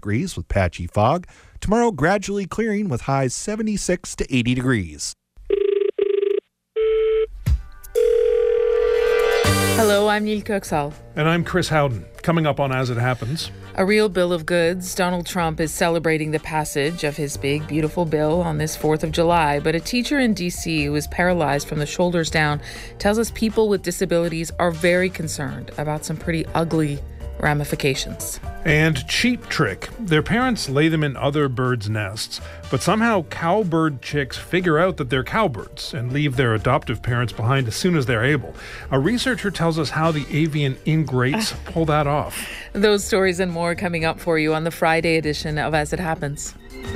degrees with patchy fog. Tomorrow, gradually clearing with highs 76 to 80 degrees. Hello, I'm Neil Kirksall. And I'm Chris Howden. Coming up on As It Happens. A real bill of goods. Donald Trump is celebrating the passage of his big, beautiful bill on this 4th of July. But a teacher in D.C. who is paralyzed from the shoulders down tells us people with disabilities are very concerned about some pretty ugly ramifications. And Cheap Trick. Their parents lay them in other birds' nests, but somehow cowbird chicks figure out that they're cowbirds and leave their adoptive parents behind as soon as they're able. A researcher tells us how the avian ingrates pull that off. Those stories and more coming up for you on the Friday edition of As It Happens.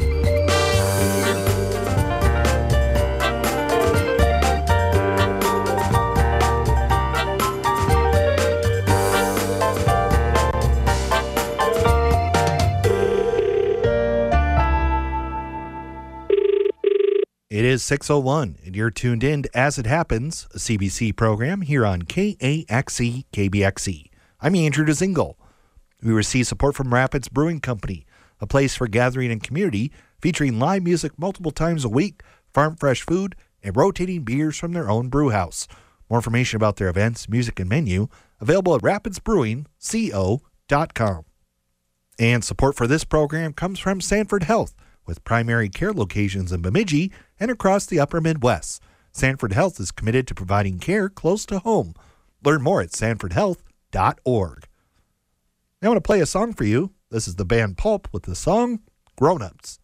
It is 6:01, and you're tuned in to As It Happens, a CBC program here on KAXE KBXE. I'm Andrew DeZingle. We receive support from Rapids Brewing Company, a place for gathering and community, featuring live music multiple times a week, farm fresh food, and rotating beers from their own brew house. More information about their events, music, and menu available at rapidsbrewingco.com. And support for this program comes from Sanford Health, with primary care locations in Bemidji and across the upper Midwest. Sanford Health is committed to providing care close to home. Learn more at sanfordhealth.org. I want to play a song for you. This is the band Pulp with the song Grown Ups.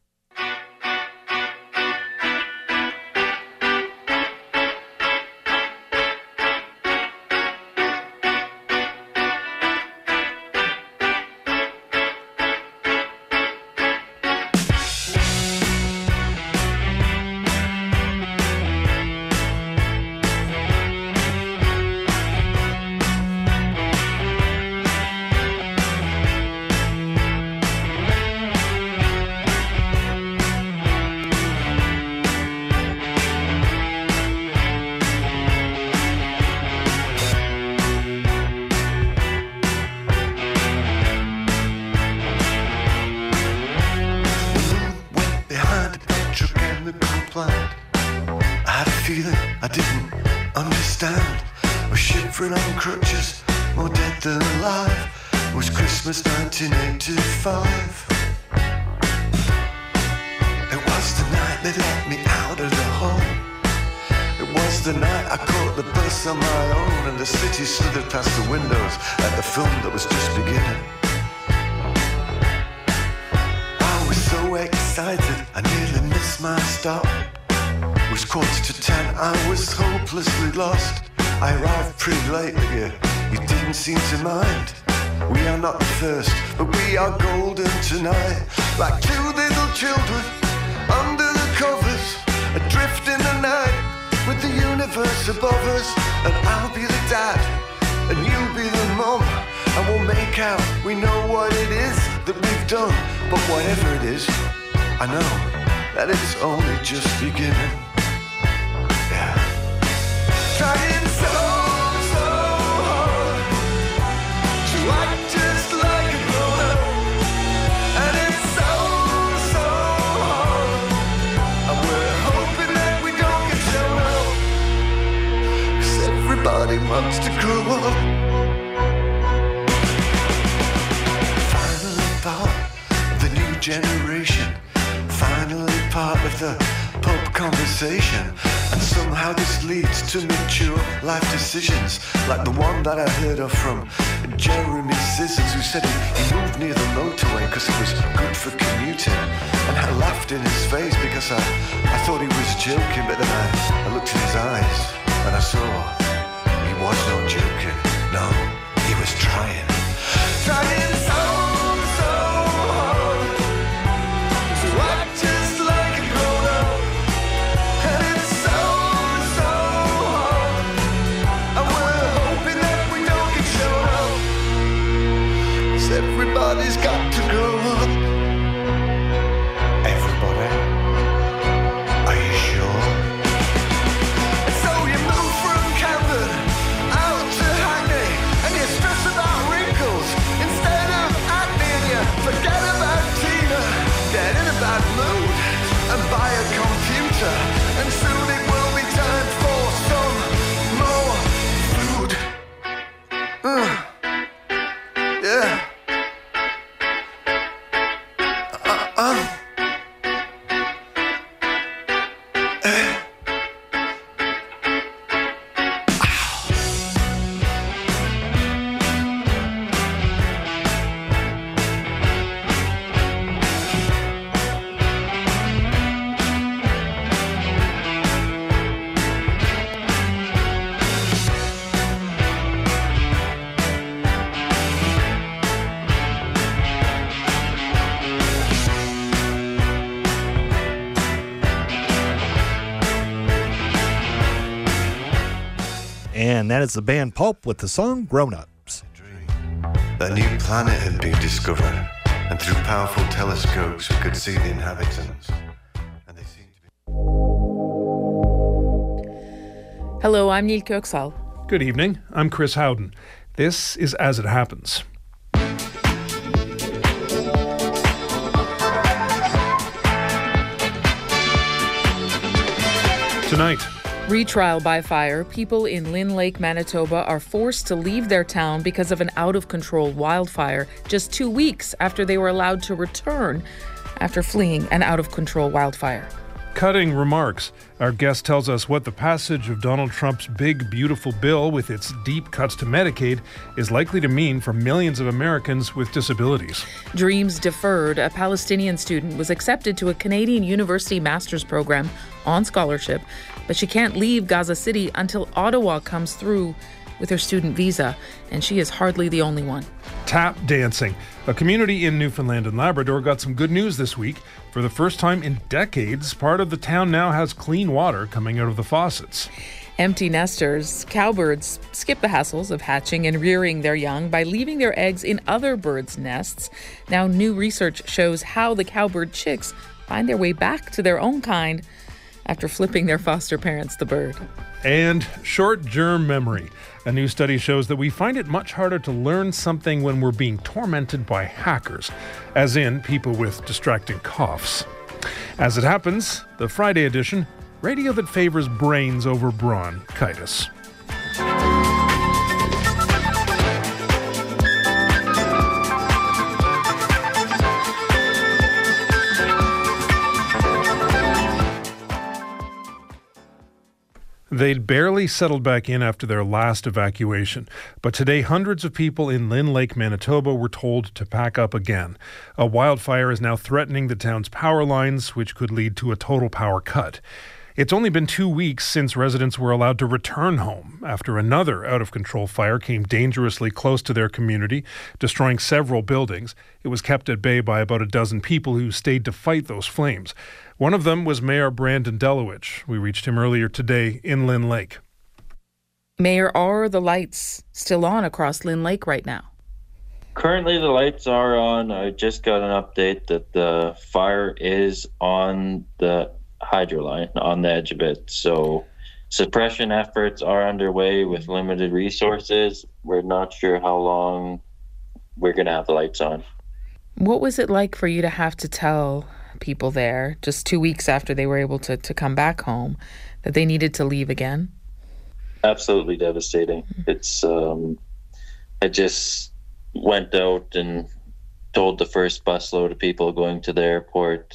Slithered past the windows at the film that was just beginning. I was so excited, I nearly missed my stop. It was 10:15, I was hopelessly lost. I arrived pretty late, but you didn't seem to mind. We are not the first, but we are golden tonight. Like two little children under the covers, adrift in the night with the universe above us. And I'll be the dad, and you'll be the mum, and we'll make out we know what it is that we've done. But whatever it is, I know that it's only just beginning. Yeah. Trying so hard to act just like a grown-up, and it's so hard, and we're hoping that we don't get shown up. Everybody wants to grow up. Finally part of the new generation. Finally part of the pub conversation. And somehow this leads to mature life decisions. Like the one that I heard of from Jeremy Scissors, who said he moved near the motorway because it was good for commuting. And I laughed in his face because I thought he was joking. But then I looked in his eyes and I saw he was not joking, no, he was trying so hard to act just like a grown-up, and it's so hard, and we're hoping that we don't get shown up, 'cause everybody's got to grow up. Everybody, are you sure? And so you move from Camden out to Hackney, and you stress about wrinkles instead of by a computer, and soon it will be time for some more food. Yeah. And that is the band Pulp with the song Grown Ups. A new planet had been discovered, and through powerful telescopes we could see the inhabitants. And they seemed to be... Hello, I'm Neil Köksal. Good evening, I'm Chris Howden. This is As It Happens. Tonight, Retrial by fire, people in Lynn Lake, Manitoba are forced to leave their town because of an out-of-control wildfire just 2 weeks after they were allowed to return after fleeing an out-of-control wildfire. cutting remarks. Our guest tells us what the passage of Donald Trump's big, beautiful bill with its deep cuts to Medicaid is likely to mean for millions of Americans with disabilities. Dreams deferred. A Palestinian student was accepted to a Canadian university master's program on scholarship, but she can't leave Gaza City until Ottawa comes through with her student visa, and she is hardly the only one. Tap dancing. A community in Newfoundland and Labrador got some good news this week. For the first time in decades, part of the town now has clean water coming out of the faucets. Empty nesters. Cowbirds skip the hassles of hatching and rearing their young by leaving their eggs in other birds' nests. Now, new research shows how the cowbird chicks find their way back to their own kind after flipping their foster parents the bird. And short germ memory. A new study shows that we find it much harder to learn something when we're being tormented by hackers, as in people with distracting coughs. As it happens, the Friday edition, radio that favors brains over bronchitis. They'd barely settled back in after their last evacuation, but today hundreds of people in Lynn Lake, Manitoba were told to pack up again. A wildfire is now threatening the town's power lines, which could lead to a total power cut. It's only been 2 weeks since residents were allowed to return home after another out-of-control fire came dangerously close to their community, destroying several buildings. It was kept at bay by about a dozen people who stayed to fight those flames. One of them was Mayor Brandon Delowich. We reached him earlier today in Lynn Lake. Mayor, are the lights still on across Lynn Lake right now? Currently, the lights are on. I just got an update that the fire is on the hydro line, on the edge of it. So suppression efforts are underway with limited resources. We're not sure how long we're going to have the lights on. What was it like for you to have to tell people there, just 2 weeks after they were able to come back home, that they needed to leave again? Absolutely devastating. It's I just went out and told the first busload of people going to the airport,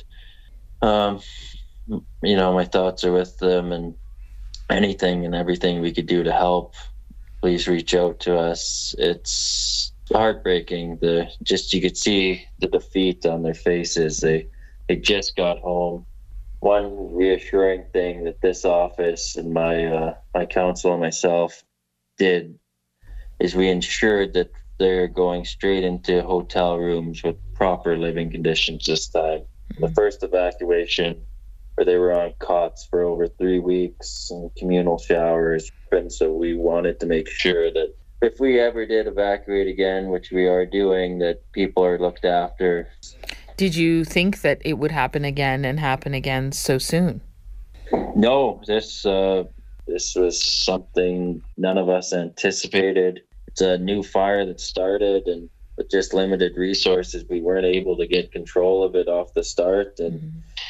my thoughts are with them, and anything and everything we could do to help, please reach out to us. It's heartbreaking. You could see the defeat on their faces. They just got home. One reassuring thing that this office and my council and myself did is we ensured that they're going straight into hotel rooms with proper living conditions this time. The first evacuation, where they were on cots for over 3 weeks and communal showers. And so we wanted to make sure that if we ever did evacuate again, which we are doing, that people are looked after. Did you think that it would happen again so soon? No, this was something none of us anticipated. It's a new fire that started, and with just limited resources, we weren't able to get control of it off the start. And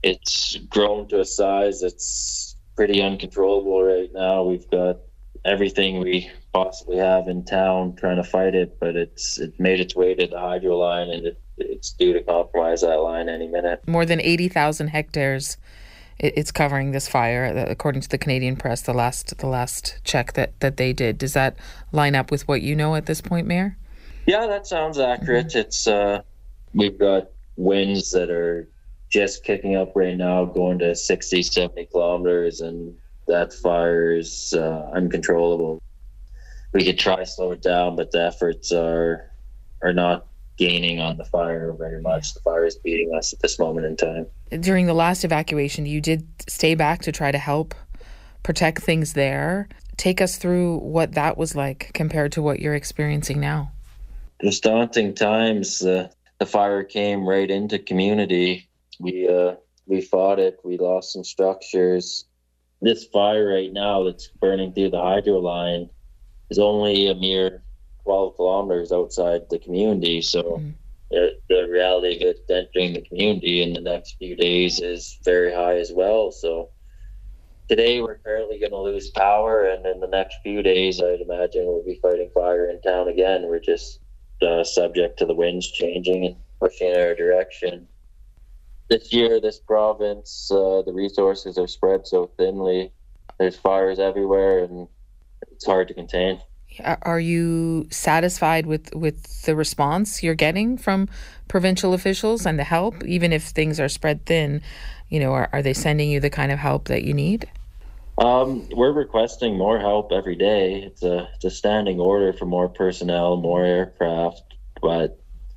it's grown to a size that's pretty uncontrollable right now. We've got everything we possibly have in town trying to fight it, but it made its way to the hydro line, and it's due to compromise that line any minute. More than 80,000 hectares it's covering this fire, according to the Canadian Press, the last check that they did. Does that line up with what you know at this point, Mayor? Yeah, that sounds accurate. Mm-hmm. It's we've got winds that are just kicking up right now, going to 60, 70 kilometers, and that fire is uncontrollable. We could try to slow it down, but the efforts are not gaining on the fire very much. The fire is beating us at this moment in time. During the last evacuation, you did stay back to try to help protect things there. Take us through what that was like compared to what you're experiencing now. It was daunting times. The fire came right into community. We fought it. We lost some structures. This fire right now that's burning through the hydro line is only a mere 12 kilometers outside the community. So the reality of it entering the community in the next few days is very high as well. So today we're currently going to lose power, and in the next few days, I'd imagine we'll be fighting fire in town again. We're just subject to the winds changing and pushing in our direction. This year, this province, the resources are spread so thinly. There's fires everywhere, and it's hard to contain. Are you satisfied with the response you're getting from provincial officials and the help, even if things are spread thin? You know, are they sending you the kind of help that you need? We're requesting more help every day. It's a standing order for more personnel, more aircraft, but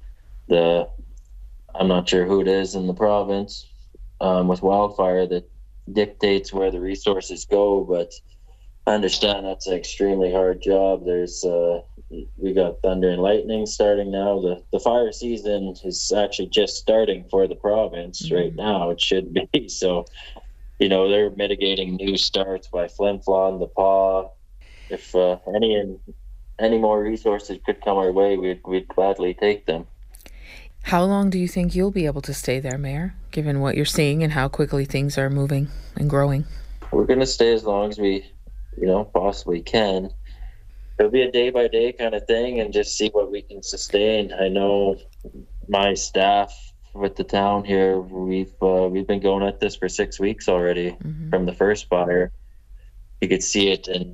I'm not sure who it is in the province with wildfire that dictates where the resources go, but I understand that's an extremely hard job. We got thunder and lightning starting now. The fire season is actually just starting for the province right now. It should be. So, you know, they're mitigating new starts by Flin Flon, the Paw. If any more resources could come our way, we'd gladly take them. How long do you think you'll be able to stay there, Mayor, given what you're seeing and how quickly things are moving and growing? We're going to stay as long as we possibly can. It'll be a day-by-day kind of thing and just see what we can sustain. I know my staff with the town here, we've been going at this for 6 weeks already from the first fire. You could see it in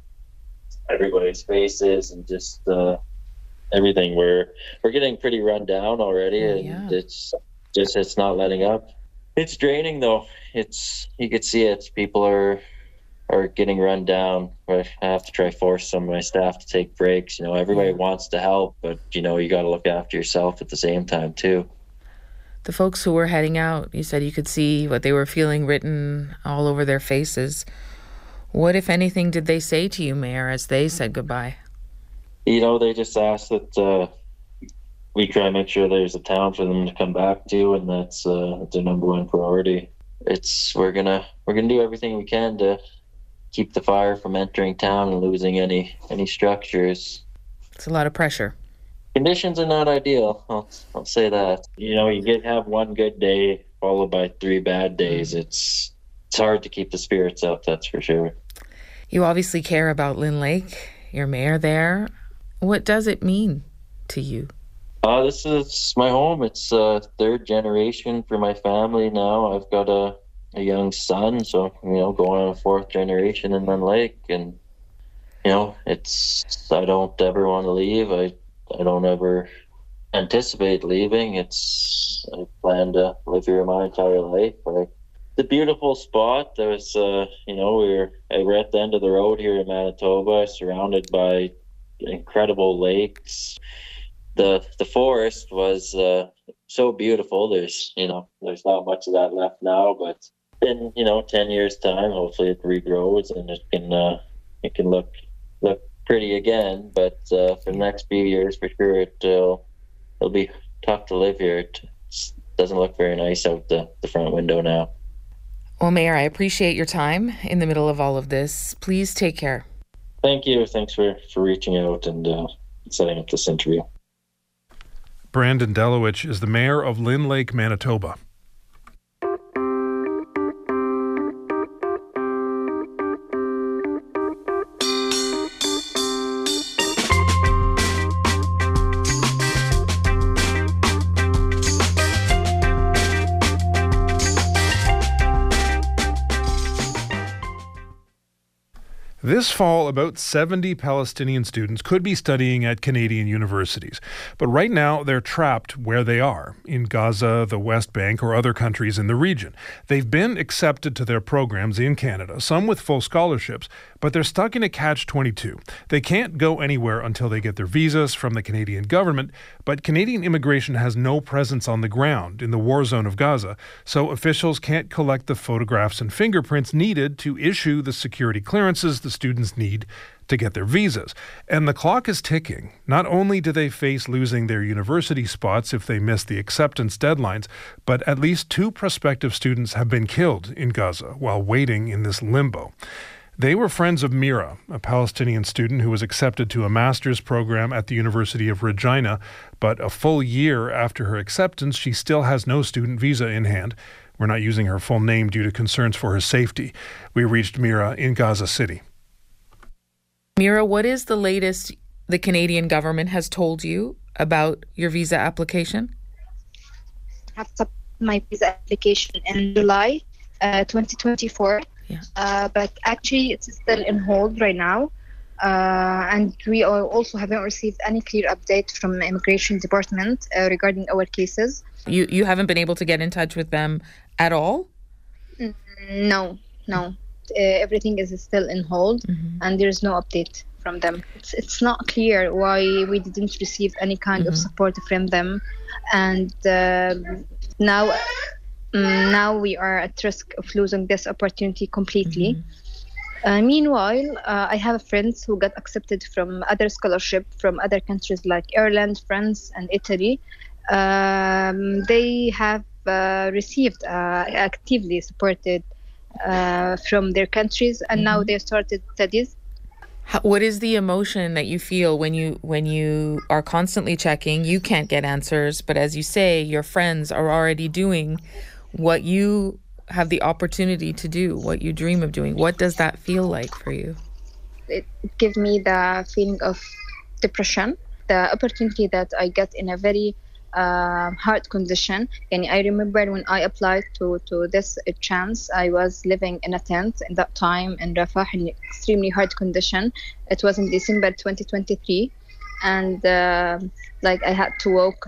everybody's faces and just everything. We're getting pretty run down already, and it's not letting up. It's draining though. You could see it. People are getting run down. I have to try force some of my staff to take breaks. You know, everybody wants to help, but you know, you got to look after yourself at the same time too. The folks who were heading out, you said you could see what they were feeling written all over their faces. What, if anything, did they say to you, Mayor, as they said goodbye? You know, they just asked that we try to make sure there's a town for them to come back to, and that's their number one priority. We're gonna do everything we can to keep the fire from entering town and losing any structures. It's a lot of pressure. Conditions are not ideal. I'll say that. You know, you have one good day followed by 3 bad days. It's hard to keep the spirits up, that's for sure. You obviously care about Lynn Lake. You're mayor there. What does it mean to you? This is my home. It's third generation for my family now. I've got a young son, so, you know, going on a 4th generation in Lynn Lake. And, you know, I don't ever want to leave. I don't ever anticipate leaving. I plan to live here my entire life. It's a beautiful spot. There was, we're at the end of the road here in Manitoba, surrounded by incredible lakes. The forest was so beautiful. There's not much of that left now, but in 10 years time, hopefully it regrows and it can look pretty again. But for the next few years, for sure, it'll be tough to live here. It doesn't look very nice out the front window now. Well, Mayor, I appreciate your time in the middle of all of this. Please take care. Thank you. Thanks for reaching out and setting up this interview. Brandon Delowich is the mayor of Lynn Lake, Manitoba. This fall, about 70 Palestinian students could be studying at Canadian universities. But right now, they're trapped where they are, in Gaza, the West Bank, or other countries in the region. They've been accepted to their programs in Canada, some with full scholarships, but they're stuck in a catch-22. They can't go anywhere until they get their visas from the Canadian government, but Canadian immigration has no presence on the ground in the war zone of Gaza, so officials can't collect the photographs and fingerprints needed to issue the security clearances the students need to get their visas. And the clock is ticking. Not only do they face losing their university spots if they miss the acceptance deadlines, but at least 2 prospective students have been killed in Gaza while waiting in this limbo. They were friends of Mira, a Palestinian student who was accepted to a master's program at the University of Regina, but a full year after her acceptance, she still has no student visa in hand. We're not using her full name due to concerns for her safety. We reached Mira in Gaza City. Mira, what is the latest the Canadian government has told you about your visa application? I have submitted my visa application in July 2024. Yeah. But actually, it's still in hold right now. And we also haven't received any clear update from the Immigration Department regarding our cases. You haven't been able to get in touch with them at all? No. Everything is still in hold, and there's no update from them. It's not clear why we didn't receive any kind of support from them. And now we are at risk of losing this opportunity completely. Meanwhile, I have friends who got accepted from other scholarship from other countries like Ireland, France, and Italy. They have received actively supported from their countries, and now they started studies. What is the emotion that you feel when you are constantly checking? You can't get answers, but as you say, your friends are already doing what you have the opportunity to do, what you dream of doing. What does that feel like for you? It gives me the feeling of depression, the opportunity that I get in a very hard condition. And I remember when I applied to this chance, I was living in a tent in that time in Rafah in extremely hard condition. It was in December 2023, and I had to walk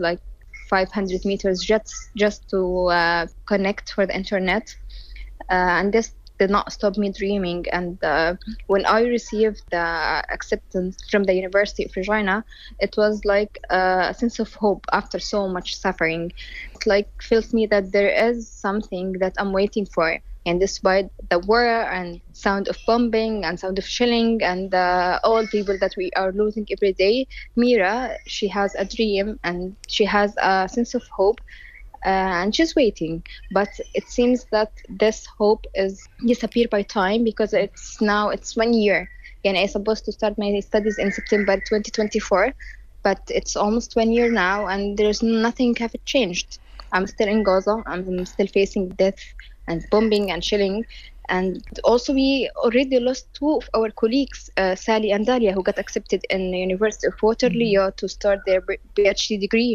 500 meters just to connect for the internet, and this did not stop me dreaming. And when I received the acceptance from the University of Regina, it was like a sense of hope after so much suffering. It feels me that there is something that I'm waiting for. And despite the war and sound of bombing and sound of shelling and all people that we are losing every day, Mira, she has a dream and she has a sense of hope, and she's waiting. But it seems that this hope is disappeared by time, because it's 1 year. And I'm supposed to start my studies in September 2024, but it's almost 1 year now, and there's nothing have changed. I'm still in Gaza. I'm still facing death and bombing and shelling. And also we already lost 2 of our colleagues, Sally and Dalia, who got accepted in the University of Waterloo to start their PhD degree.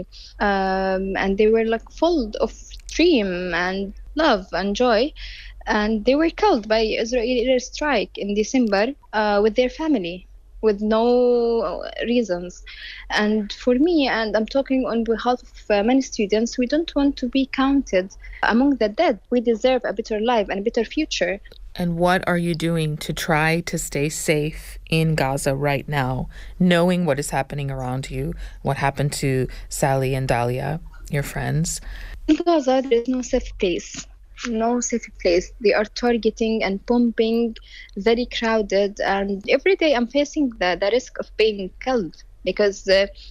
And they were full of dream and love and joy. And they were killed by Israeli airstrike in December with their family, with no reasons. And for me, and I'm talking on behalf of many students, we don't want to be counted among the dead. We deserve a better life and a better future. And what are you doing to try to stay safe in Gaza right now, knowing what is happening around you, what happened to Sally and Dalia, your friends? In Gaza, there is no safe place. No safe place. They are targeting and bombing, very crowded, and every day I'm facing the risk of being killed, because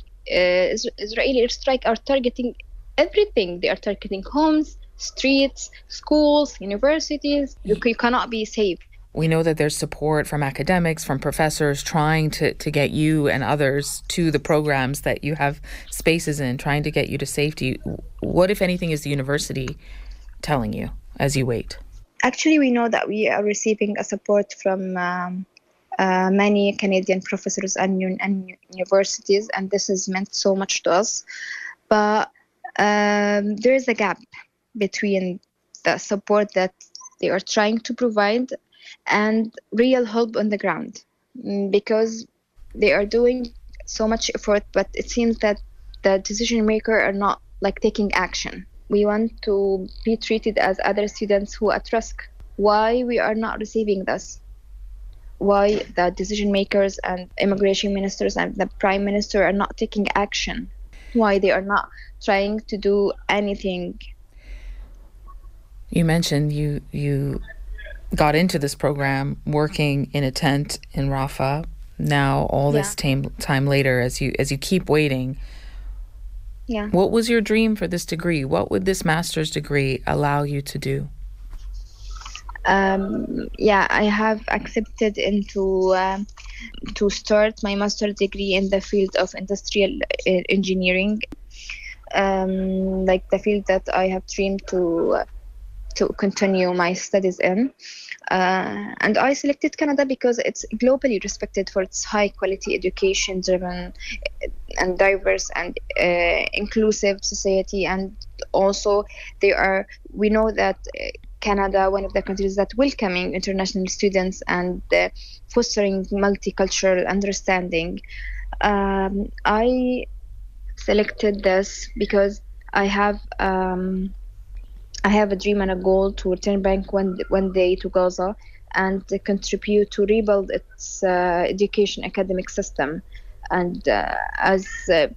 Israeli airstrike are targeting everything. They are targeting homes, streets, schools, universities. You cannot be safe. We know that there's support from academics, from professors trying to get you and others to the programs that you have spaces in, trying to get you to safety. What, if anything, is the university telling you as you wait? Actually, we know that we are receiving a support from many Canadian professors and universities, and this has meant so much to us. But there is a gap between the support that they are trying to provide and real help on the ground, because they are doing so much effort, but it seems that the decision maker are not like taking action. We want to be treated as other students who are at risk. Why we are not receiving this? Why the decision makers and immigration ministers and the prime minister are not taking action? Why they are not trying to do anything? You mentioned you got into this program working in a tent in Rafah. Now all this time later, as you keep waiting, what was your dream for this degree? What would this master's degree allow you to do? I have accepted to start my master's degree in the field of industrial engineering, like the field that I have dreamed to continue my studies in. And I selected Canada because it's globally respected for its high quality education driven and diverse and inclusive society. And also we know that Canada, one of the countries that welcoming international students and fostering multicultural understanding. I selected this because I have a dream and a goal to return back one day to Gaza and to contribute to rebuild its education academic system. And as the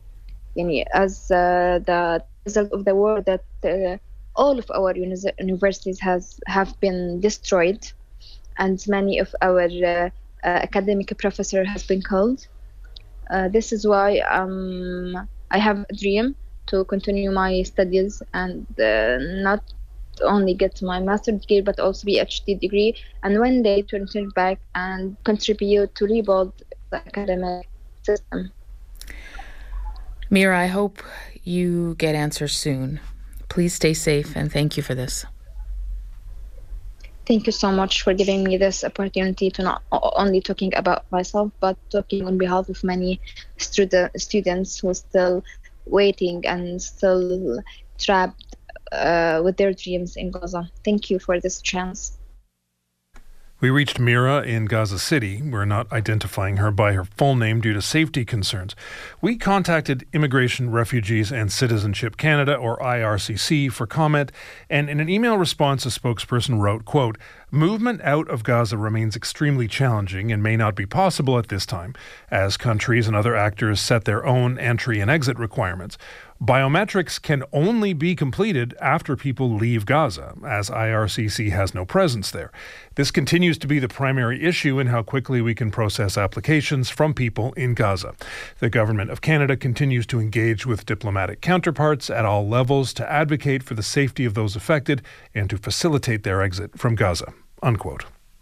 result of the war that all of our universities have been destroyed, and many of our academic professors has been killed. This is why I have a dream to continue my studies and not only get my master's degree but also PhD degree, and one day to return back and contribute to rebuild the academic system. Mira, I hope you get answers soon. Please stay safe, and thank you for this. Thank you so much for giving me this opportunity to not only talking about myself, but talking on behalf of many students who are still waiting and still trapped with their dreams in Gaza. Thank you for this chance. We reached Mira in Gaza City. We're not identifying her by her full name due to safety concerns. We contacted Immigration, Refugees and Citizenship Canada, or IRCC, for comment, and in an email response, a spokesperson wrote, quote, "Movement out of Gaza remains extremely challenging and may not be possible at this time, as countries and other actors set their own entry and exit requirements. Biometrics can only be completed after people leave Gaza, as IRCC has no presence there. This continues to be the primary issue in how quickly we can process applications from people in Gaza. The Government of Canada continues to engage with diplomatic counterparts at all levels to advocate for the safety of those affected and to facilitate their exit from Gaza." Unquote.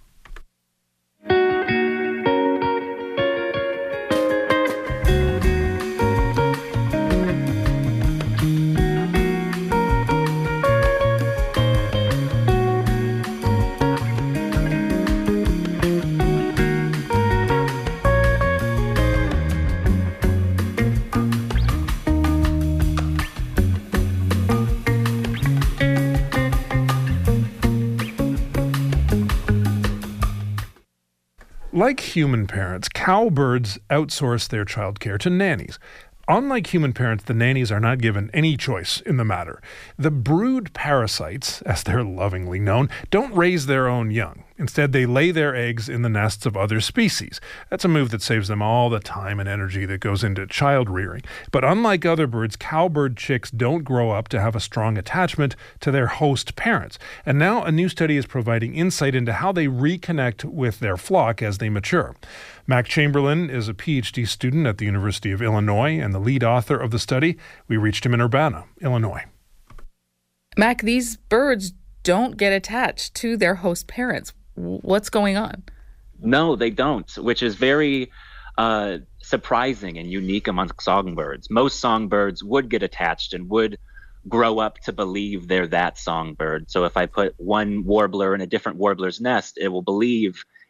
Like human parents, cowbirds outsource their childcare to nannies. Unlike human parents, the nannies are not given any choice in the matter. The brood parasites, as they're lovingly known, don't raise their own young. Instead, they lay their eggs in the nests of other species. That's a move that saves them all the time and energy that goes into child rearing. But unlike other birds, cowbird chicks don't grow up to have a strong attachment to their host parents. And now a new study is providing insight into how they reconnect with their flock as they mature. Mac Chamberlain is a PhD student at the University of Illinois and the lead author of the study. We reached him in Urbana, Illinois. Mac, these birds don't get attached to their host parents. What's going on? No, they don't, which is very surprising and unique amongst songbirds. Most songbirds would get attached and would grow up to believe they're that songbird. So if I put one warbler in a different warbler's nest, it will believe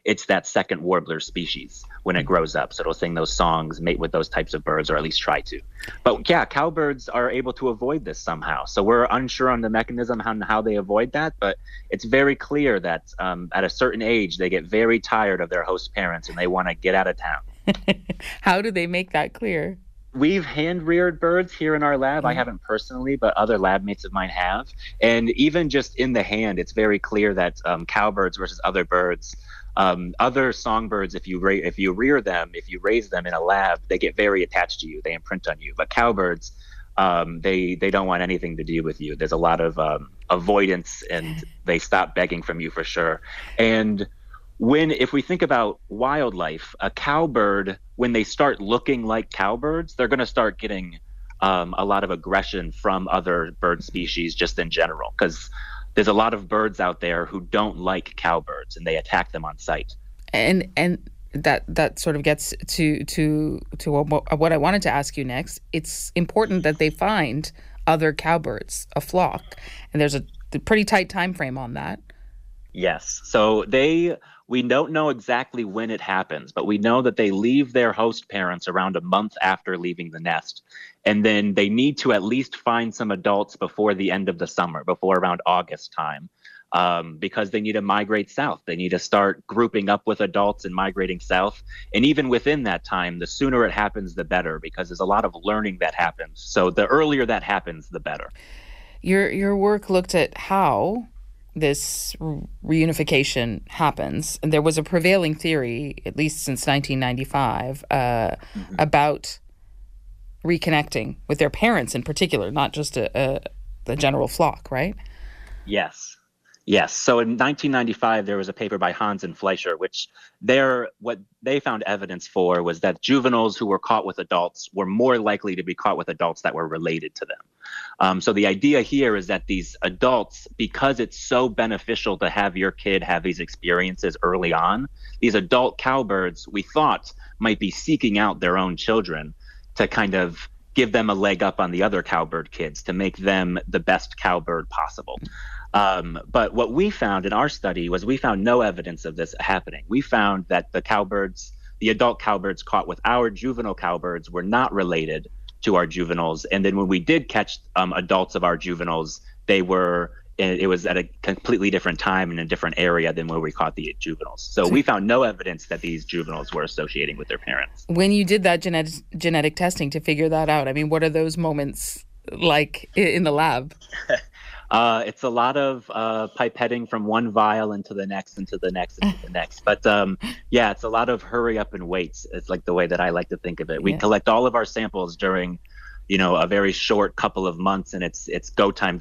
it's that second warbler species when it grows up. So it'll sing those songs, mate with those types of birds, or at least try to. But yeah, cowbirds are able to avoid this somehow. So we're unsure on the mechanism on how they avoid that, but it's very clear that at a certain age, they get very tired of their host parents and they want to get out of town. How do they make that clear? We've hand-reared birds here in our lab. I haven't personally, but other lab mates of mine have. And even just in the hand, it's very clear that cowbirds versus other birds, other songbirds, if you rear them, if you raise them in a lab, they get very attached to you. They imprint on you. But cowbirds, they don't want anything to do with you. There's a lot of avoidance, and they stop begging from you for sure. And if we think about wildlife, a cowbird, when they start looking like cowbirds, they're going to start getting a lot of aggression from other bird species just in general, because there's a lot of birds out there who don't like cowbirds and they attack them on sight. And that sort of gets to what I wanted to ask you next. It's important that they find other cowbirds, a flock, and there's a pretty tight time frame on that. Yes. So we don't know exactly when it happens, but we know that they leave their host parents around a month after leaving the nest. And then they need to at least find some adults before the end of the summer, before around August time, because they need to migrate south. They need to start grouping up with adults and migrating south. And even within that time, the sooner it happens, the better, because there's a lot of learning that happens. So the earlier that happens, the better. Your work looked at how this reunification happens. And there was a prevailing theory, at least since 1995, about reconnecting with their parents in particular, not just the general flock, right? Yes. So in 1995, there was a paper by Hans and Fleischer, which what they found evidence for was that juveniles who were caught with adults were more likely to be caught with adults that were related to them. So the idea here is that these adults, because it's so beneficial to have your kid have these experiences early on, these adult cowbirds, we thought, might be seeking out their own children to kind of give them a leg up on the other cowbird kids, to make them the best cowbird possible. But what we found in our study was we found no evidence of this happening. We found that the adult cowbirds caught with our juvenile cowbirds were not related to our juveniles. And then when we did catch adults of our juveniles, it was at a completely different time in a different area than where we caught the juveniles. So we found no evidence that these juveniles were associating with their parents. When you did that genetic testing to figure that out, I mean, what are those moments like in the lab? It's a lot of pipetting from one vial into the next, into the next, into the next. But yeah, it's a lot of hurry up and wait. It's like the way that I like to think of it. We collect all of our samples during, a very short couple of months, and it's go time.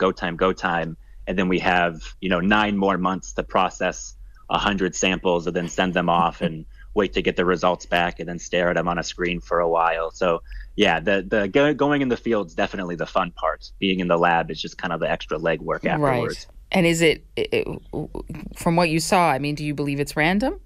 And then we have, 9 more months to process 100 samples and then send them off and wait to get the results back and then stare at them on a screen for a while. So yeah, the going in the field is definitely the fun part. Being in the lab is just kind of the extra legwork afterwards. Right. And is it from what you saw, I mean, do you believe it's random?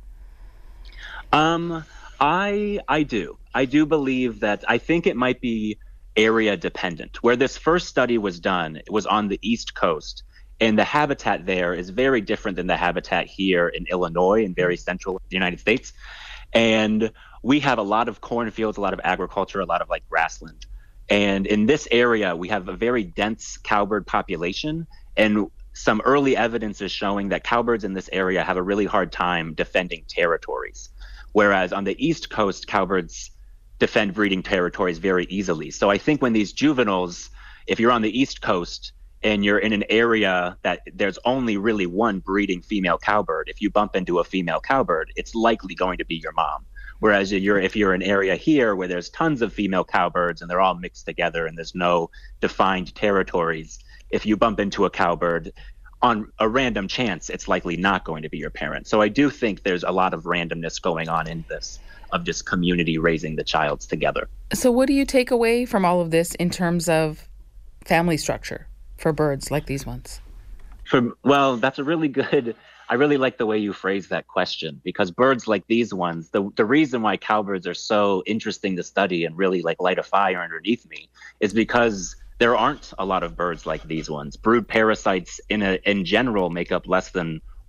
I do. I do believe that. I think it might be area dependent. Where this first study was done, it was on the East Coast, and the habitat there is very different than the habitat here in Illinois and very central the United States. And we have a lot of cornfields, a lot of agriculture, a lot of grassland. And in this area, we have a very dense cowbird population, and some early evidence is showing that cowbirds in this area have a really hard time defending territories. Whereas on the East Coast, cowbirds defend breeding territories very easily. So I think when these juveniles, if you're on the East Coast and you're in an area that there's only really one breeding female cowbird, if you bump into a female cowbird, it's likely going to be your mom. Whereas if you're in an area here where there's tons of female cowbirds and they're all mixed together and there's no defined territories, if you bump into a cowbird on a random chance, it's likely not going to be your parent. So I do think there's a lot of randomness going on in this, of just community raising the childs together. So what do you take away from all of this in terms of family structure for birds like these ones? Well, that's a really good, I really like the way you phrase that question, because birds like these ones, the reason why cowbirds are so interesting to study and really light a fire underneath me is because there aren't a lot of birds like these ones. Brood parasites in general make up less than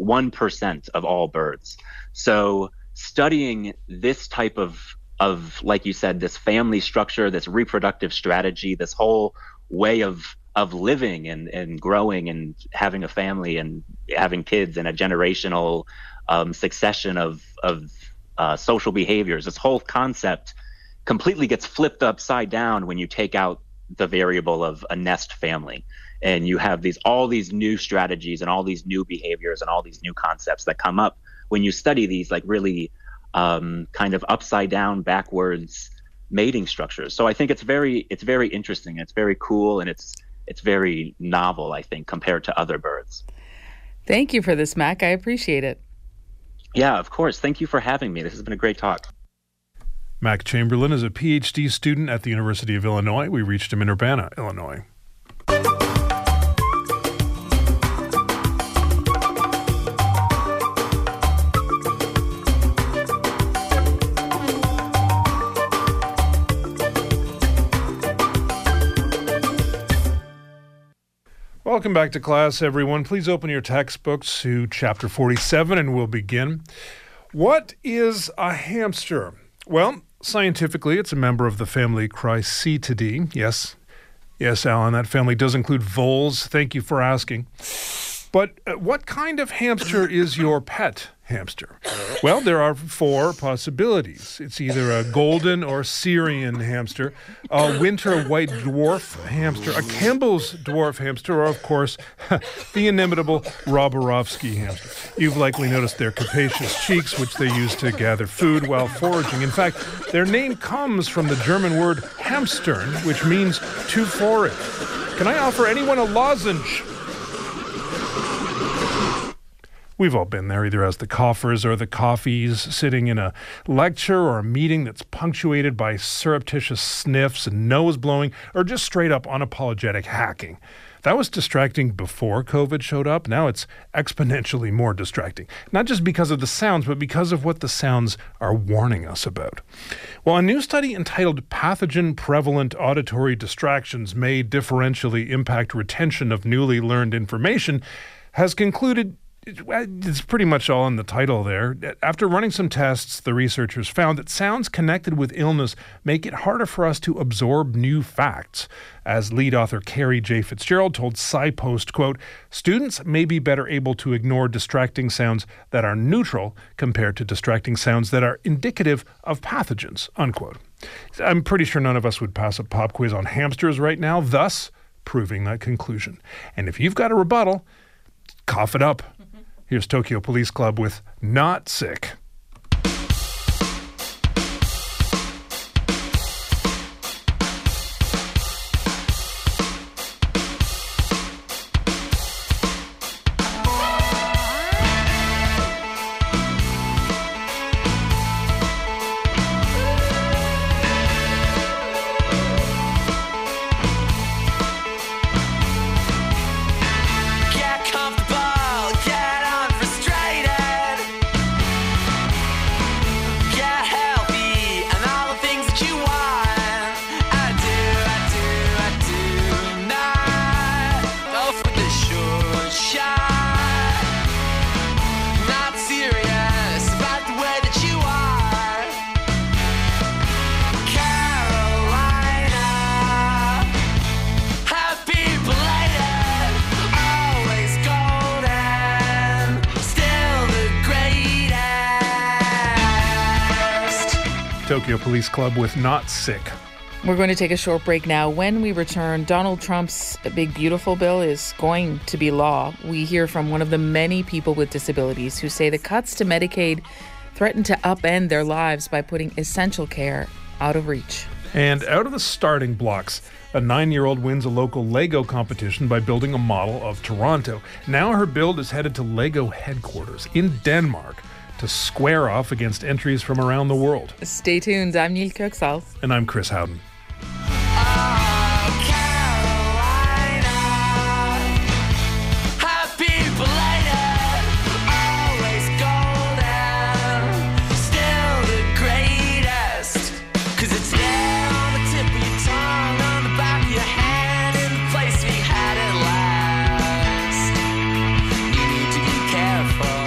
1% of all birds. So studying this type of, like you said, this family structure, this reproductive strategy, this whole way of living and growing and having a family and having kids and a generational succession of social behaviors, this whole concept completely gets flipped upside down when you take out the variable of a nest family, and you have all these new strategies and all these new behaviors and all these new concepts that come up when you study these like really kind of upside down, backwards mating structures. So I think it's very interesting. It's very cool, and it's very novel, I think, compared to other birds. Thank you for this, Mac. I appreciate it. Yeah, of course. Thank you for having me. This has been a great talk. Mac Chamberlain is a PhD student at the University of Illinois. We reached him in Urbana, Illinois. Welcome back to class, everyone. Please open your textbooks to chapter 47 and we'll begin. What is a hamster? Well, scientifically, it's a member of the family Chrysididae. Yes, Alan, that family does include voles. Thank you for asking. But what kind of hamster is your pet hamster? Well, there are 4 possibilities. It's either a golden or Syrian hamster, a winter white dwarf hamster, a Campbell's dwarf hamster, or, of course, the inimitable Roborovsky hamster. You've likely noticed their capacious cheeks, which they use to gather food while foraging. In fact, their name comes from the German word hamstern, which means to forage. Can I offer anyone a lozenge? We've all been there, either as the coughers or the coffees, sitting in a lecture or a meeting that's punctuated by surreptitious sniffs and nose blowing, or just straight up unapologetic hacking. That was distracting before COVID showed up. Now it's exponentially more distracting, not just because of the sounds, but because of what the sounds are warning us about. Well, a new study entitled Pathogen Prevalent Auditory Distractions May Differentially Impact Retention of Newly Learned Information has concluded. It's pretty much all in the title there. After running some tests, the researchers found that sounds connected with illness make it harder for us to absorb new facts. As lead author Carrie J. Fitzgerald told SciPost, quote, students may be better able to ignore distracting sounds that are neutral compared to distracting sounds that are indicative of pathogens, unquote. I'm pretty sure none of us would pass a pop quiz on hamsters right now, thus proving that conclusion. And if you've got a rebuttal, cough it up. Here's Tokyo Police Club with Not Sick. Tokyo Police Club with Not Sick. We're going to take a short break now. When we return, Donald Trump's big, beautiful bill is going to be law. We hear from one of the many people with disabilities who say the cuts to Medicaid threaten to upend their lives by putting essential care out of reach. And out of the starting blocks, a 9-year-old wins a local Lego competition by building a model of Toronto. Now her build is headed to Lego headquarters in Denmark to square off against entries from around the world. Stay tuned. I'm Neil Kirksall. And I'm Chris Howden. Careful.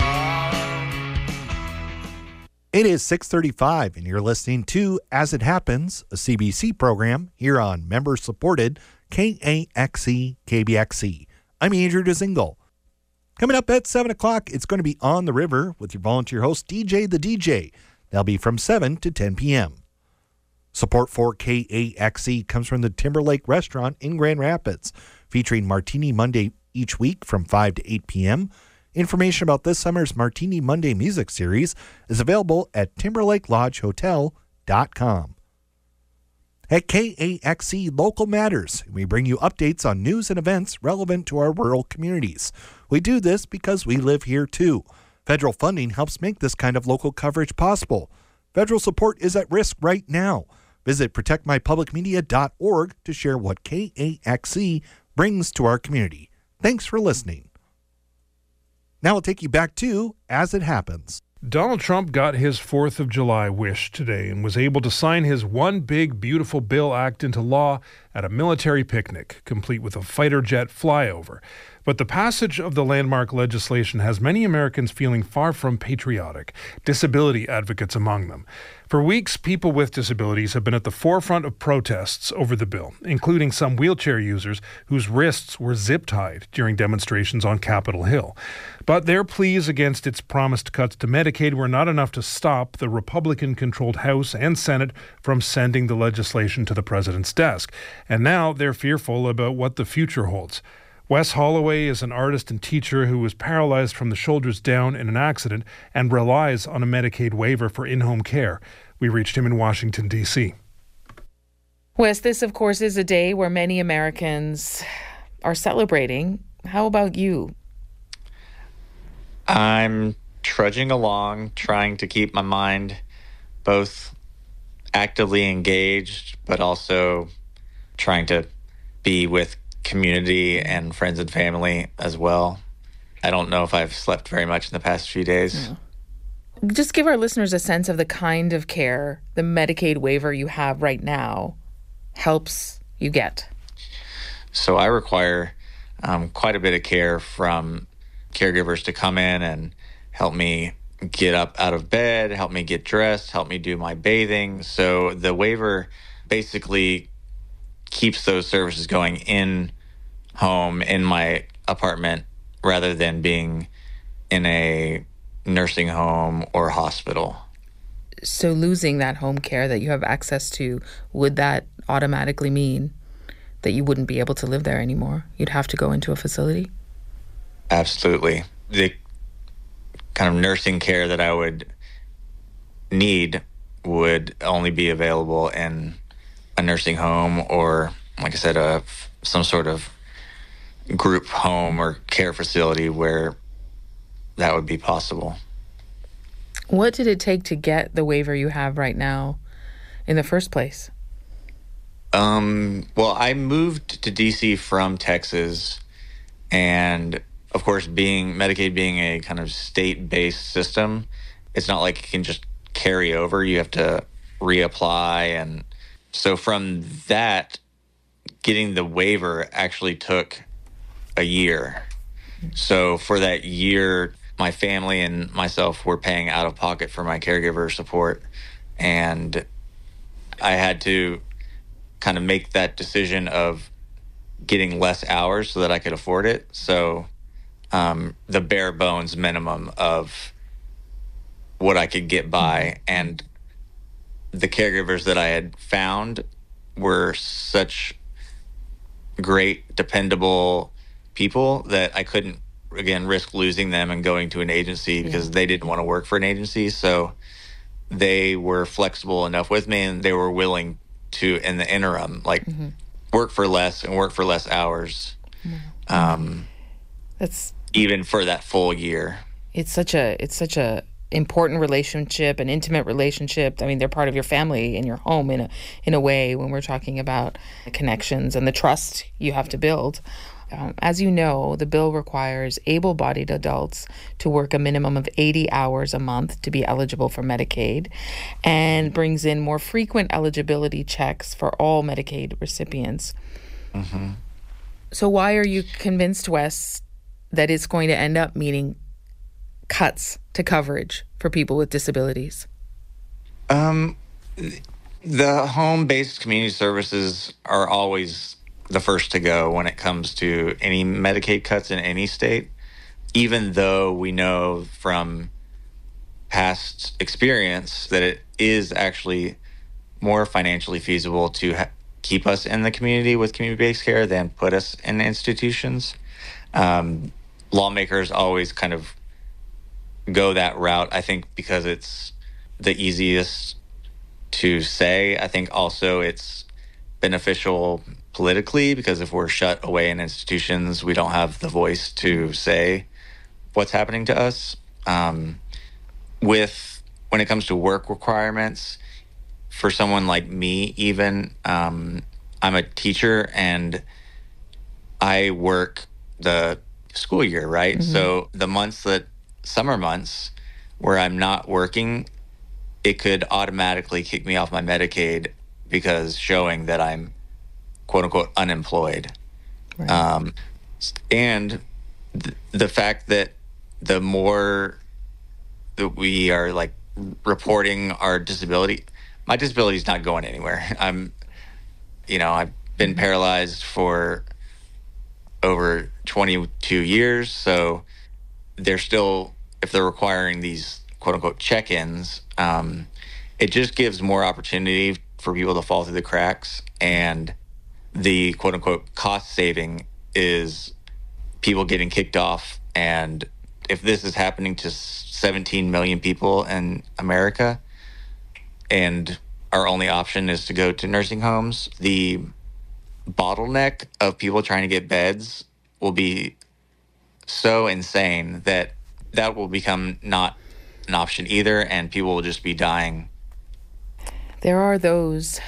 It is 6:35, and you're listening to As It Happens, a CBC program here on member-supported KAXE KBXE. I'm Andrew Dzingel. Coming up at 7 o'clock, it's going to be On the River with your volunteer host, DJ the DJ. That'll be from 7 to 10 p.m. Support for KAXE comes from the Timberlake Restaurant in Grand Rapids, featuring Martini Monday each week from 5 to 8 p.m. Information about this summer's Martini Monday music series is available at timberlakelodgehotel.com. At KAXE Local Matters, we bring you updates on news and events relevant to our rural communities. We do this because we live here too. Federal funding helps make this kind of local coverage possible. Federal support is at risk right now. Visit protectmypublicmedia.org to share what KAXE brings to our community. Thanks for listening. Now we'll take you back to As It Happens. Donald Trump got his 4th of July wish today and was able to sign his One Big Beautiful Bill Act into law at a military picnic, complete with a fighter jet flyover. But the passage of the landmark legislation has many Americans feeling far from patriotic, disability advocates among them. For weeks, people with disabilities have been at the forefront of protests over the bill, including some wheelchair users whose wrists were zip-tied during demonstrations on Capitol Hill. But their pleas against its promised cuts to Medicaid were not enough to stop the Republican-controlled House and Senate from sending the legislation to the president's desk. And now they're fearful about what the future holds. Wes Holloway is an artist and teacher who was paralyzed from the shoulders down in an accident and relies on a Medicaid waiver for in-home care. We reached him in Washington, D.C. Wes, this, of course, is a day where many Americans are celebrating. How about you? I'm trudging along, trying to keep my mind both actively engaged, but also trying to be with community and friends and family as well. I don't know if I've slept very much in the past few days. Yeah. Just give our listeners a sense of the kind of care the Medicaid waiver you have right now helps you get. So I require quite a bit of care from caregivers to come in and help me get up out of bed, help me get dressed, help me do my bathing. So the waiver basically keeps those services going in home, in my apartment, rather than being in a nursing home or hospital. So losing that home care that you have access to, would that automatically mean that you wouldn't be able to live there anymore? You'd have to go into a facility? Absolutely. The kind of nursing care that I would need would only be available in a nursing home or, like I said, some sort of group home or care facility where that would be possible. What did it take to get the waiver you have right now in the first place? Well, I moved to DC from Texas, and of course, Medicaid being a kind of state-based system, it's not like it can just carry over. You have to reapply, and so from that, getting the waiver actually took a year. So for that year, my family and myself were paying out of pocket for my caregiver support, and I had to kind of make that decision of getting less hours so that I could afford it. So the bare bones minimum of what I could get by, and the caregivers that I had found were such great, dependable people that I couldn't, again, risk losing them and going to an agency because they didn't want to work for an agency. So they were flexible enough with me, and they were willing to, in the interim, work for less and work for less hours. That's even for that full year. It's such a important relationship, an intimate relationship. I mean, they're part of your family and your home in a way when we're talking about connections and the trust you have to build. As you know, the bill requires able-bodied adults to work a minimum of 80 hours a month to be eligible for Medicaid, and brings in more frequent eligibility checks for all Medicaid recipients. Mm-hmm. So why are you convinced, Wes, that it's going to end up meaning cuts to coverage for people with disabilities? The home-based community services are always the first to go when it comes to any Medicaid cuts in any state, even though we know from past experience that it is actually more financially feasible to keep us in the community with community-based care than put us in institutions. Lawmakers always kind of go that route, I think, because it's the easiest to say. I think also it's beneficial politically, because if we're shut away in institutions, we don't have the voice to say what's happening to us. When it comes to work requirements, for someone like me, even, I'm a teacher and I work the school year, right? Mm-hmm. So the summer months where I'm not working, it could automatically kick me off my Medicaid because showing that I'm quote unquote unemployed. Right. And the fact that the more that we are like reporting our disability, my disability is not going anywhere. I've been paralyzed for over 22 years. So they're still, if they're requiring these quote unquote check-ins, it just gives more opportunity for people to fall through the cracks. And the quote unquote cost saving is people getting kicked off. And if this is happening to 17 million people in America, and our only option is to go to nursing homes, the bottleneck of people trying to get beds will be so insane that will become not an option either, and people will just be dying. There are those,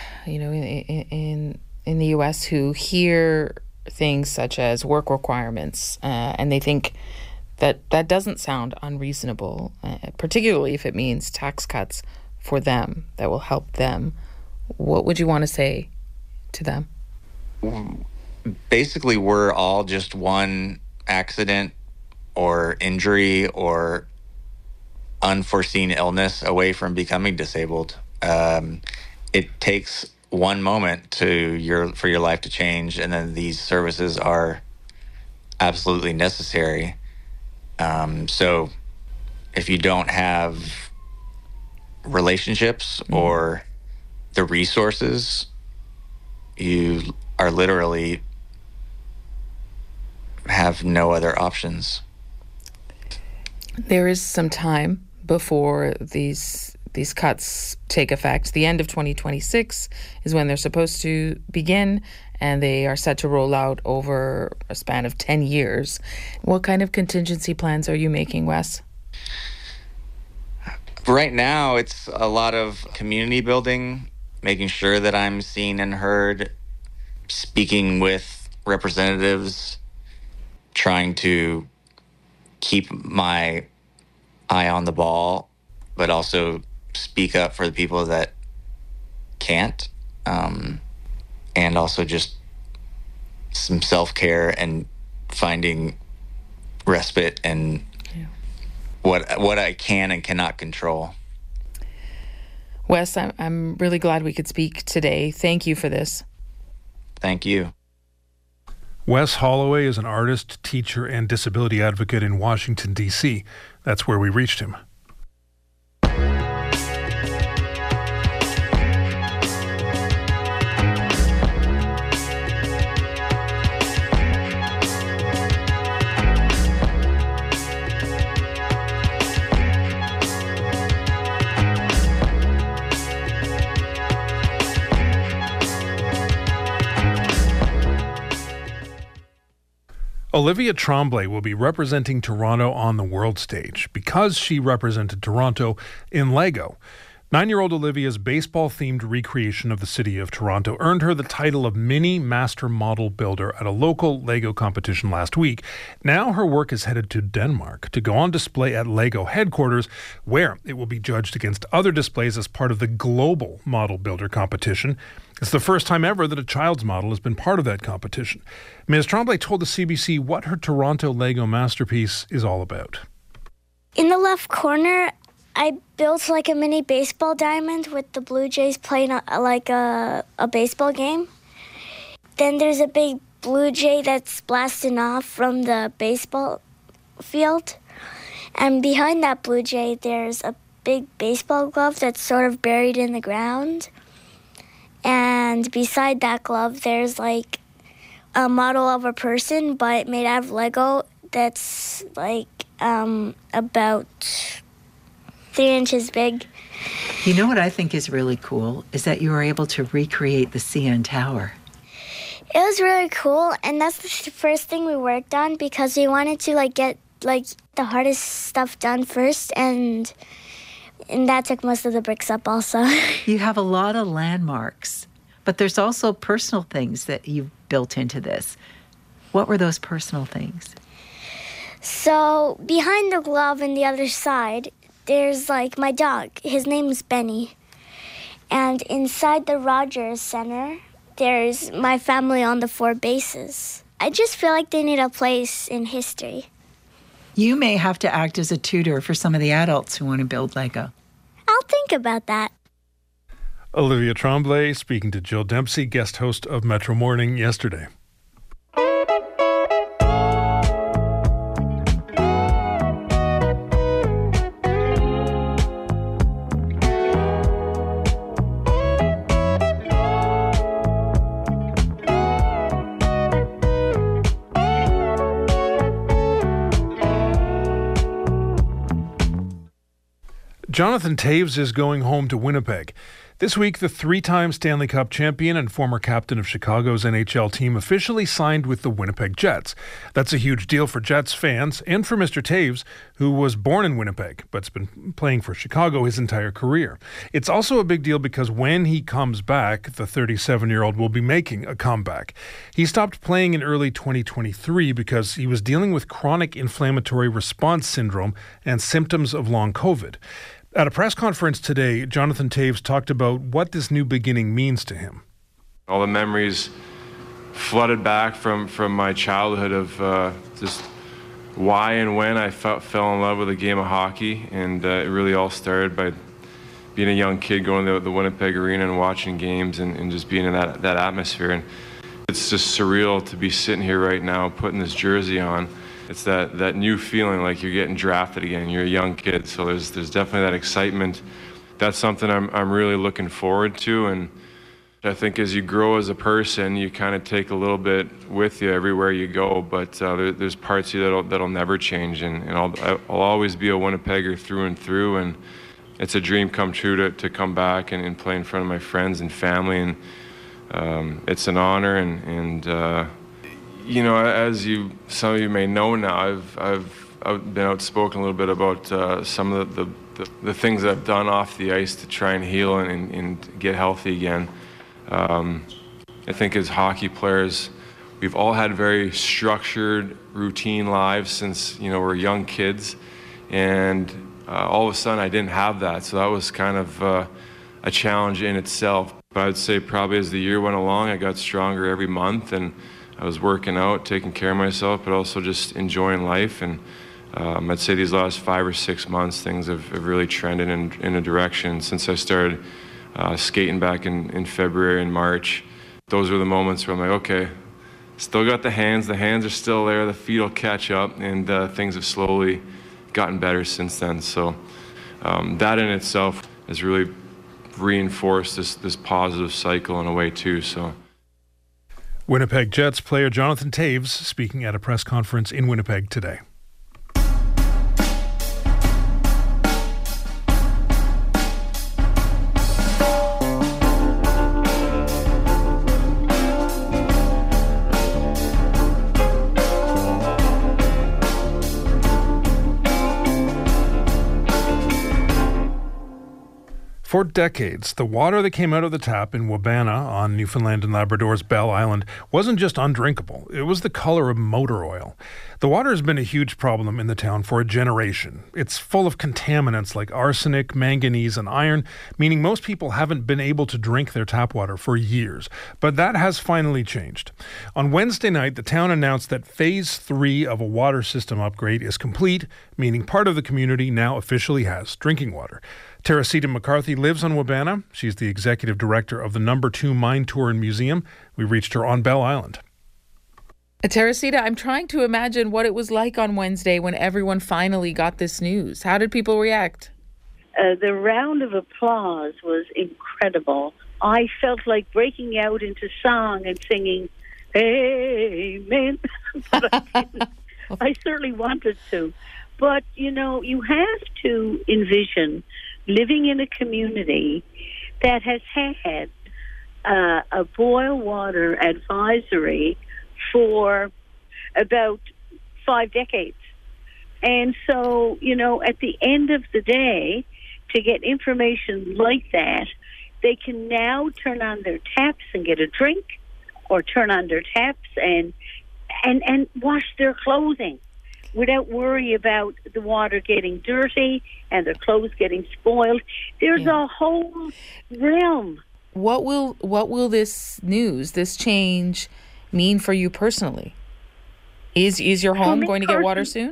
in the U.S. who hear things such as work requirements, and they think that doesn't sound unreasonable, particularly if it means tax cuts for them that will help them. What would you want to say to them? Basically, we're all just one accident or injury or unforeseen illness away from becoming disabled. It takes one moment for your life to change, and then these services are absolutely necessary. So if you don't have relationships or the resources, you are literally have no other options. There is some time before these cuts take effect. The end of 2026 is when they're supposed to begin, and they are set to roll out over a span of 10 years. What kind of contingency plans are you making, Wes? Right now, it's a lot of community building, making sure that I'm seen and heard, speaking with representatives, trying to keep my eye on the ball, but also speak up for the people that can't, and also just some self-care and finding respite and what I can and cannot control. Wes, I'm really glad we could speak today. Thank you for this. Thank you. Wes Holloway is an artist, teacher, and disability advocate in Washington, D.C. That's where we reached him. Olivia Tremblay will be representing Toronto on the world stage because she represented Toronto in Lego. 9-year-old Olivia's baseball-themed recreation of the city of Toronto earned her the title of Mini Master Model Builder at a local Lego competition last week. Now her work is headed to Denmark to go on display at Lego headquarters, where it will be judged against other displays as part of the global model builder competition. It's the first time ever that a child's model has been part of that competition. Ms. Tremblay told the CBC what her Toronto Lego masterpiece is all about. In the left corner, I built like a mini baseball diamond with the Blue Jays playing like a baseball game. Then there's a big Blue Jay that's blasting off from the baseball field. And behind that Blue Jay, there's a big baseball glove that's sort of buried in the ground. And beside that glove, there's like a model of a person, but made out of Lego that's like about 3 inches big. You know what I think is really cool is that you were able to recreate the CN Tower. It was really cool, and that's the first thing we worked on because we wanted to get the hardest stuff done first, and that took most of the bricks up also. You have a lot of landmarks, but there's also personal things that you've built into this. What were those personal things? So behind the glove on the other side, there's my dog. His name is Benny. And inside the Rogers Center, there's my family on the 4 bases. I just feel like they need a place in history. You may have to act as a tutor for some of the adults who want to build Lego. I'll think about that. Olivia Tremblay speaking to Jill Dempsey, guest host of Metro Morning yesterday. Jonathan Toews is going home to Winnipeg. This week, the 3-time Stanley Cup champion and former captain of Chicago's NHL team officially signed with the Winnipeg Jets. That's a huge deal for Jets fans and for Mr. Toews, who was born in Winnipeg but's been playing for Chicago his entire career. It's also a big deal because when he comes back, the 37-year-old will be making a comeback. He stopped playing in early 2023 because he was dealing with chronic inflammatory response syndrome and symptoms of long COVID. At a press conference today, Jonathan Toews talked about what this new beginning means to him. All the memories flooded back from my childhood of just why and when I fell in love with the game of hockey. And it really all started by being a young kid going to the Winnipeg Arena and watching games and just being in that atmosphere. And it's just surreal to be sitting here right now putting this jersey on. It's that new feeling like you're getting drafted again. You're a young kid, so there's definitely that excitement. That's something I'm really looking forward to, and I think as you grow as a person, you kind of take a little bit with you everywhere you go. But there's parts of you that'll never change, and I'll always be a Winnipegger through and through. And it's a dream come true to come back and play in front of my friends and family, and it's an honor and. You know, as some of you may know now, I've been outspoken a little bit about some of the things that I've done off the ice to try and heal and get healthy again. I think as hockey players, we've all had very structured, routine lives since we're young kids, and all of a sudden I didn't have that, so that was kind of a challenge in itself. But I'd say probably as the year went along, I got stronger every month, and I was working out, taking care of myself, but also just enjoying life. And I'd say these last 5 or 6 months, things have really trended in a direction. Since I started skating back in February and March, those were the moments where I'm like, okay, still got the hands are still there, the feet will catch up, and things have slowly gotten better since then. So that in itself has really reinforced this positive cycle in a way too. So. Winnipeg Jets player Jonathan Toews speaking at a press conference in Winnipeg today. For decades, the water that came out of the tap in Wabana on Newfoundland and Labrador's Bell Island wasn't just undrinkable, it was the color of motor oil. The water has been a huge problem in the town for a generation. It's full of contaminants like arsenic, manganese, and iron, meaning most people haven't been able to drink their tap water for years. But that has finally changed. On Wednesday night, the town announced that Phase 3 of a water system upgrade is complete, meaning part of the community now officially has drinking water. Teresita McCarthy lives on Wabana. She's the executive director of the No. 2 Mine Tour and Museum. We reached her on Bell Island. Teresita, I'm trying to imagine what it was like on Wednesday when everyone finally got this news. How did people react? The round of applause was incredible. I felt like breaking out into song and singing, Amen. But I didn't. I certainly wanted to. But, you have to envision living in a community that has had a boil water advisory for about 5 decades. And so, at the end of the day, to get information like that, they can now turn on their taps and get a drink, or turn on their taps and wash their clothing without worry about the water getting dirty and their clothes getting spoiled. There's a whole realm. What will this news, this change, mean for you personally? Is your home going to get water soon?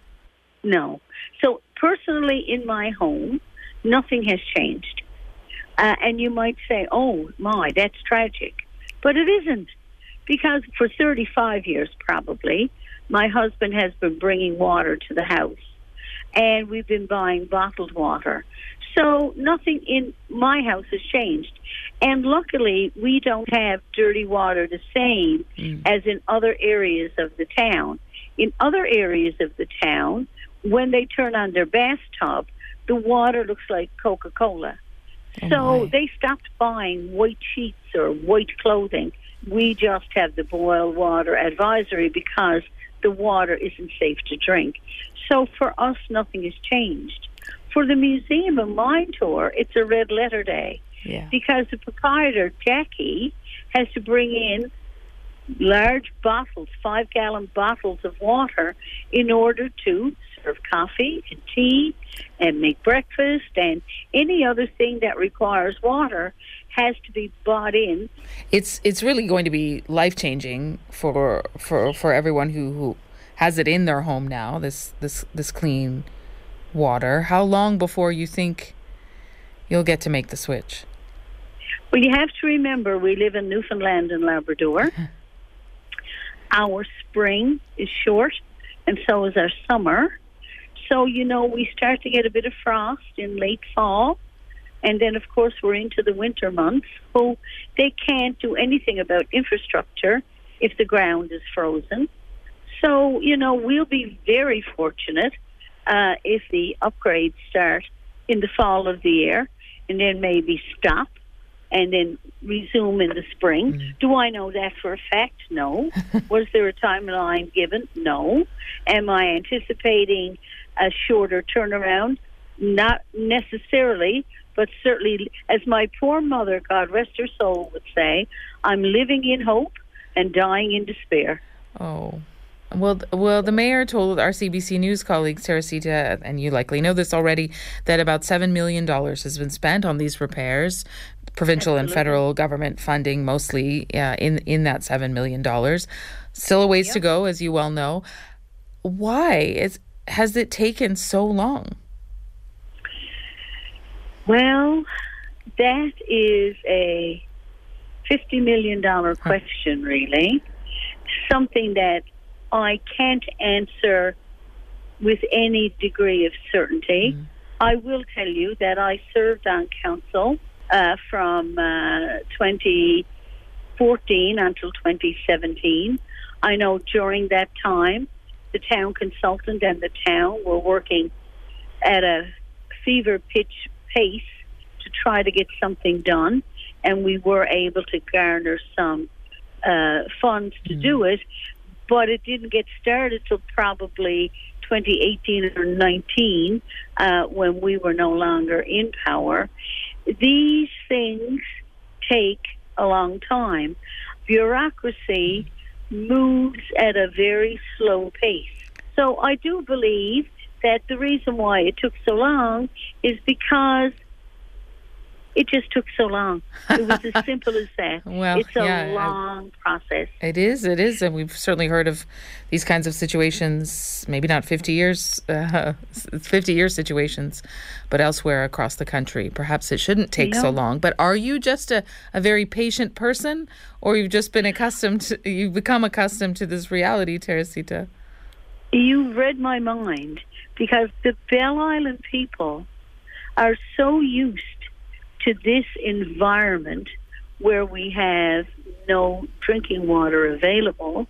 No. So personally, in my home, nothing has changed. And you might say, oh, my, that's tragic. But it isn't. Because for 35 years, probably, my husband has been bringing water to the house. And we've been buying bottled water. So nothing in my house has changed. And luckily, we don't have dirty water the same as in other areas of the town. In other areas of the town, when they turn on their bathtub, the water looks like Coca-Cola. So they stopped buying white sheets or white clothing. We just have the boil water advisory because the water isn't safe to drink. So for us, nothing has changed. For the Museum of Mine Tour, it's a red letter day. Because the proprietor, Jackie, has to bring in large bottles, 5-gallon bottles of water in order to serve coffee and tea and make breakfast, and any other thing that requires water has to be bought in. It's really going to be life-changing for everyone who has it in their home now, this clean water. How long before you think you'll get to make the switch? Well, you have to remember we live in Newfoundland and Labrador. Our spring is short, and so is our summer. So, we start to get a bit of frost in late fall. And then, of course, we're into the winter months. So they can't do anything about infrastructure if the ground is frozen. So, we'll be very fortunate if the upgrades start in the fall of the year and then maybe stop and then resume in the spring. Do I know that for a fact? No. Was there a timeline given? No. Am I anticipating a shorter turnaround? Not necessarily, but certainly, as my poor mother, God rest her soul, would say, I'm living in hope and dying in despair. Oh. Well, the mayor told our CBC News colleagues, Teresita, and you likely know this already, that about $7 million has been spent on these repairs. Provincial and federal government funding mostly in that $7 million. Still a ways to go, as you well know. Why has it taken so long? Well, that is a $50 million question, really. Something that I can't answer with any degree of certainty. I will tell you that I served on council from 2014 until 2017. I know during that time, the town consultant and the town were working at a fever pitch pace to try to get something done, and we were able to garner some funds to do it, but it didn't get started till probably 2018 or 19 when we were no longer in power. these things take a long time. Bureaucracy moves at a very slow pace. So I do believe that the reason why it took so long is because it just took so long. It was as simple as that. Well, it's a long process. It is. And we've certainly heard of these kinds of situations, maybe not 50 years, 50-year situations, but elsewhere across the country. Perhaps it shouldn't take so long. But are you just a very patient person, or you've just been you've become accustomed to this reality, Teresita? You've read my mind, because the Bell Island people are so used to this environment where we have no drinking water available,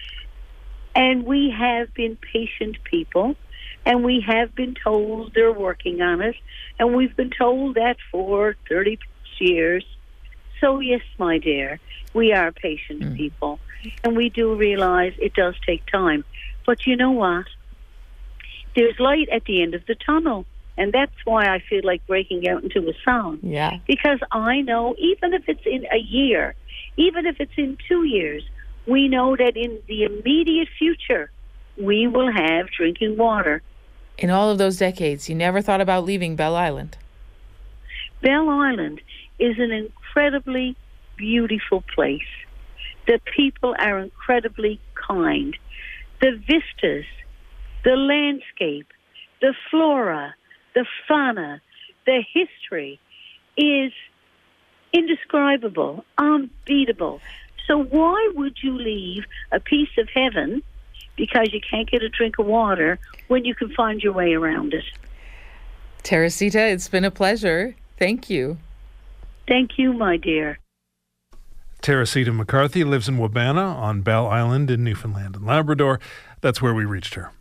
and we have been patient people, and we have been told they're working on it, and we've been told that for 30 years. So yes, my dear, we are patient people, and we do realize it does take time. But you know what? There's light at the end of the tunnel. And that's why I feel like breaking out into a song. Yeah. Because I know, even if it's in a year, even if it's in 2 years, we know that in the immediate future, we will have drinking water. In all of those decades, you never thought about leaving Bell Island? Bell Island is an incredibly beautiful place. The people are incredibly kind. The vistas, the landscape, the flora, the fauna, the history is indescribable, unbeatable. So why would you leave a piece of heaven because you can't get a drink of water when you can find your way around it? Teresita, it's been a pleasure. Thank you. Thank you, my dear. Teresita McCarthy lives in Wabana on Bell Island in Newfoundland and Labrador. That's where we reached her.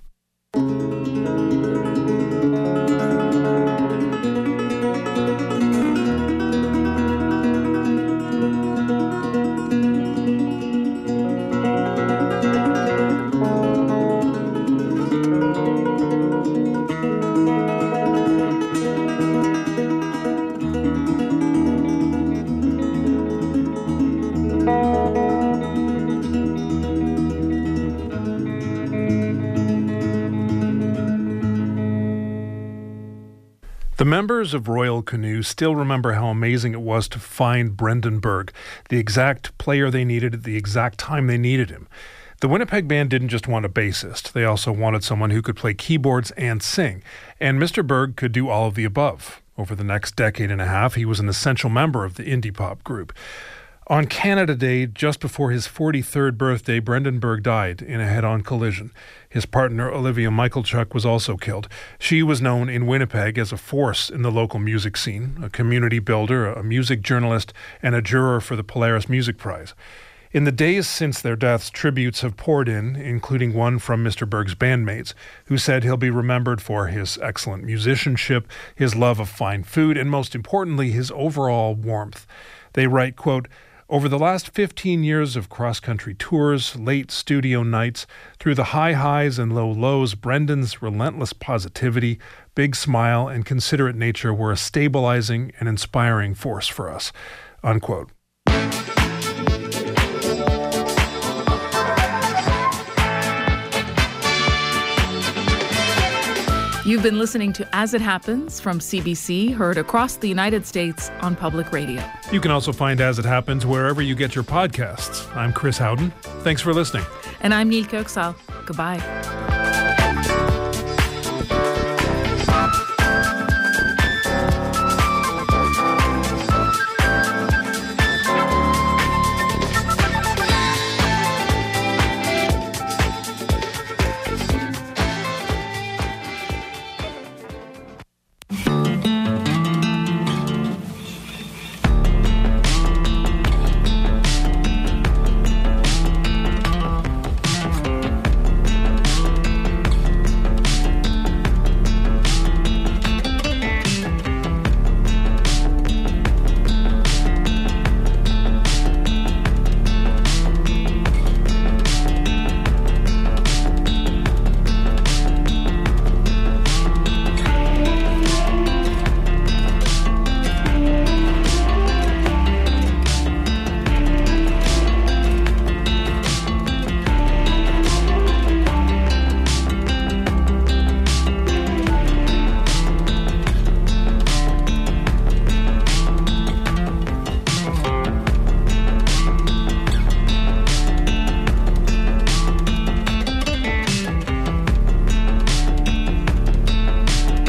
The members of Royal Canoe still remember how amazing it was to find Brendan Berg, the exact player they needed at the exact time they needed him. The Winnipeg band didn't just want a bassist. They also wanted someone who could play keyboards and sing. And Mr. Berg could do all of the above. Over the next decade and a half, he was an essential member of the indie pop group. On Canada Day, just before his 43rd birthday, Brendan Berg died in a head-on collision. His partner, Olivia Michalchuk, was also killed. She was known in Winnipeg as a force in the local music scene, a community builder, a music journalist, and a juror for the Polaris Music Prize. In the days since their deaths, tributes have poured in, including one from Mr. Berg's bandmates, who said he'll be remembered for his excellent musicianship, his love of fine food, and most importantly, his overall warmth. They write, quote, "Over the last 15 years of cross-country tours, late studio nights, through the high highs and low lows, Brendan's relentless positivity, big smile, and considerate nature were a stabilizing and inspiring force for us." Unquote. You've been listening to As It Happens from CBC, heard across the United States on public radio. You can also find As It Happens wherever you get your podcasts. I'm Chris Howden. Thanks for listening. And I'm Neil Kirksall. Goodbye.